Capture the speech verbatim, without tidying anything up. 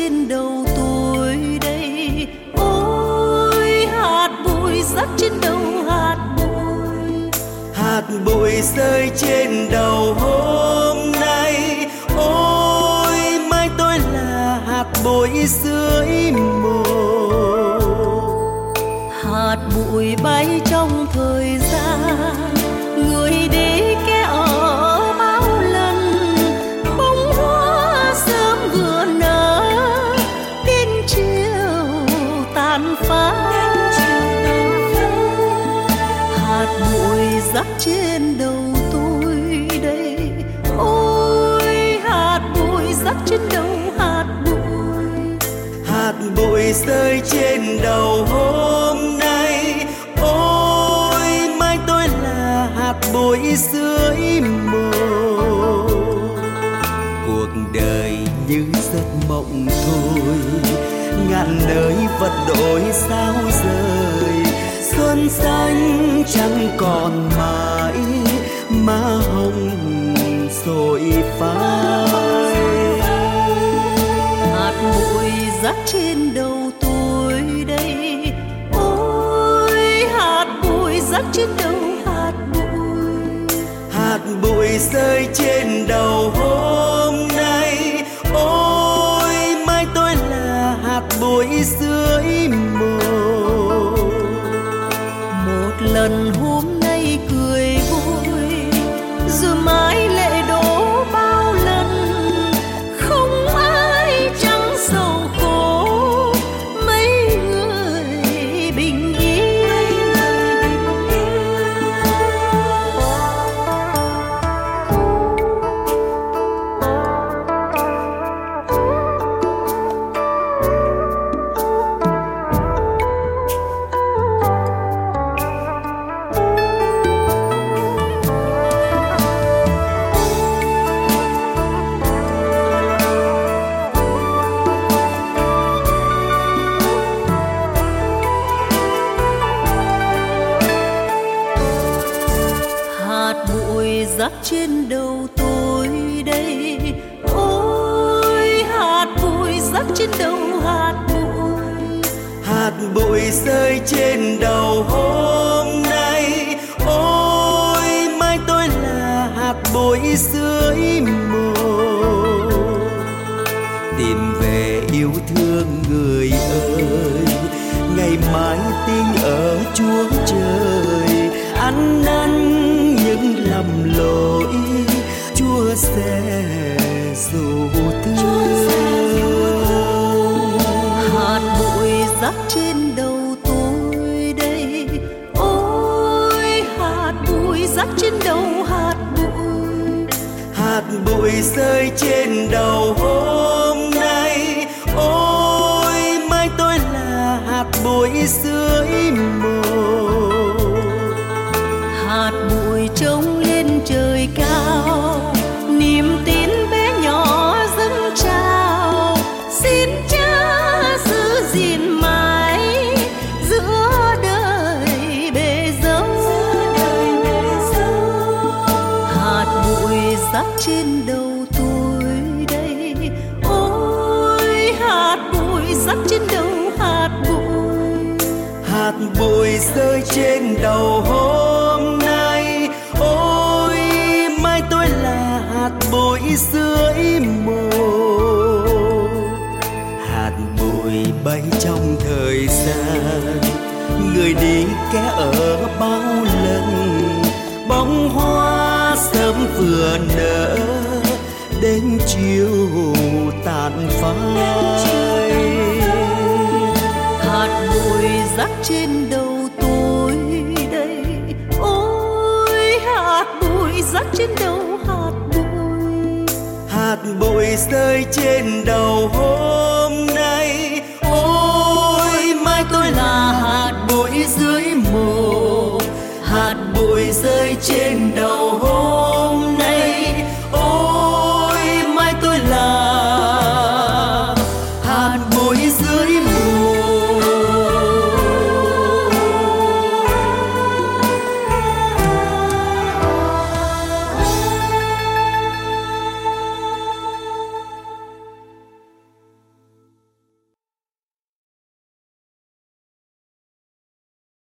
trên đầu tôi đây. Ôi hạt bụi rắc trên đầu, hạt bụi, hạt bụi rơi trên đầu hôm nay. Ôi mai tôi là hạt bụi dưới mồ. hạt bụi bay trong thời gian, người đi kẻ ở bao lần. Bông hoa sớm vừa nở, đến chiều tàn phai. Hạt bụi rắc trên đầu tôi đây. Ôi hạt bụi rắc trên đầu, hạt bụi, hạt bụi rơi trên đầu hôm nay. Ôi mai tôi là hạt bụi dưới mồ. Cuộc đời như giấc mộng thôi, ngàn nơi vật đổi sao rời. Xuân xanh chẳng còn mãi, má hồng rồi phai. hạt bụi rắc trên đầu tôi đây. Ôi hạt bụi rắc trên đầu, hạt bụi, hạt bụi rơi trên đầu hôm nay. Ôi mai tôi là hạt bụi dưới mồ. một lần hôm nay cười vui, rồi mai lệ đổ bao lần. Không ai chẳng sầu khổ, mấy người bình yên. Hạt bụi rắc trên đầu tôi đây. Ôi hạt bụi rắc trên đầu, hạt bụi, hạt bụi rơi trên đầu hôm nay. Ôi mai tôi là hạt bụi dưới mồ. Tìm về yêu thương người ơi, ngày mai tin ở Chúa Trời. Ăn năn những lầm lỗi, Chúa sẽ dù thương. hạt bụi rắc trên đầu tôi đây. Ôi hạt bụi rắc trên đầu, hạt bụi, hạt bụi rơi trên đầu hôm nay. Ôi mai tôi là hạt bụi dưới mồ. hạt bụi trông lên trời cao, niềm tin bé nhỏ dâng trào. Xin Cha giữ gìn mãi giữa đời bề dâu. hạt bụi rắc trên đầu tôi đây. Ôi hạt bụi rắc trên đầu, hạt bụi, hạt bụi rơi trên đầu hôm nay. Ôi mai tôi là hạt bụi dưới mồ. Hạt bụi bay trong thời gian, người đi kẻ ở bao lần. Bông hoa sớm vừa nở, đến chiều tàn phai. hạt bụi rắc trên đầu tôi đây. Ôi hạt bụi rắc trên đầu, hạt bụi, hạt bụi rơi trên đầu hôm nay. Ôi mai tôi là hạt bụi dưới mồ. Hạt bụi rơi trên đầu hôm nay. Ôi mai tôi là hạt bụi dưới mồ.